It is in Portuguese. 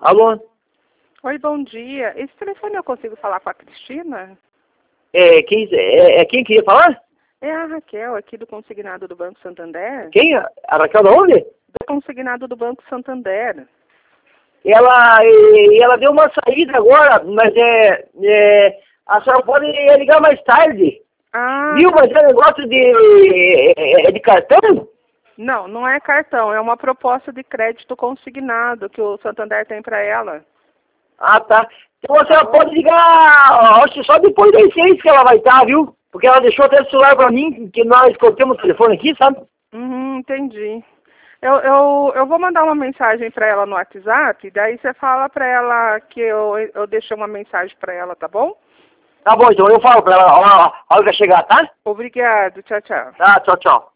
Alô? Oi, bom dia. Esse telefone eu consigo falar com a Cristina? Quem queria falar? É a Raquel, aqui do Consignado do Banco Santander. Quem? A Raquel da onde? Do Consignado do Banco Santander. Ela deu uma saída agora, mas a senhora pode ligar mais tarde. Ah, Viu? Mas é negócio de cartão? não, não é cartão, é uma proposta de crédito consignado que o Santander tem para ela. Ah, tá. Então a senhora pode ligar, acho que só depois das 6 que ela vai estar, viu? Porque ela deixou até o celular pra mim, que nós cortamos o telefone aqui, sabe? Entendi. Eu vou mandar uma mensagem para ela no WhatsApp, daí você fala para ela que eu deixei uma mensagem para ela, tá bom? Tá bom, então eu falo pra ela a hora que ela chegar, tá? Obrigado, tchau, tchau. Tá, tchau, tchau.